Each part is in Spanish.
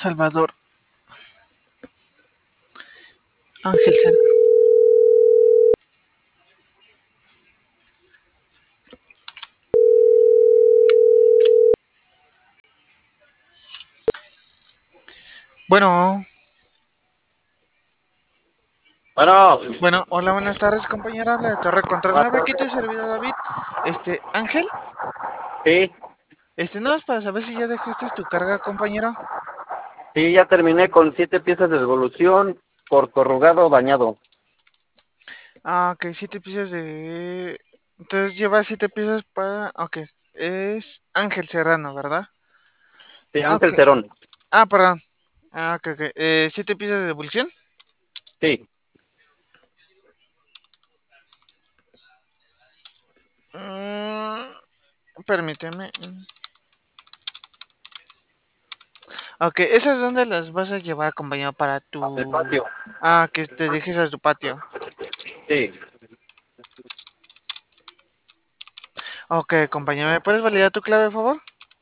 Salvador Ángel Serrano. Bueno, Bueno, hola, buenas tardes, compañera. Habla de Torre Control buenas 9. Aquí tu tardes. servidor David. Ángel. Sí, No es para saber si ya dejaste tu carga, compañero. sí, ya terminé con 7 piezas de devolución por corrugado bañado. Ok, 7 piezas de. Entonces lleva 7 piezas para. Ok, es Ángel Serrano, ¿verdad? Sí, Ok. Ángel Cerón. Perdón. Ok, ok. 7 piezas de devolución. Sí, Permíteme. Ok, ¿esas dónde las vas a llevar, compañero, para del tu... patio. Que te dejes a tu patio? Sí, Ok, compañero, ¿me puedes validar tu clave, por favor?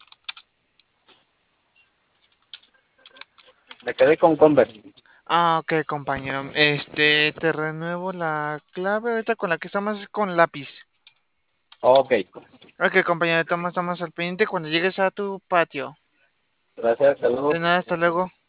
me quedé con Converse. Ok, compañero. Te renuevo la clave ahorita con la que estamos con lápiz. Ok, Ok, compañero, estamos al pendiente cuando llegues a tu patio. gracias, De saludos. nada, hasta luego.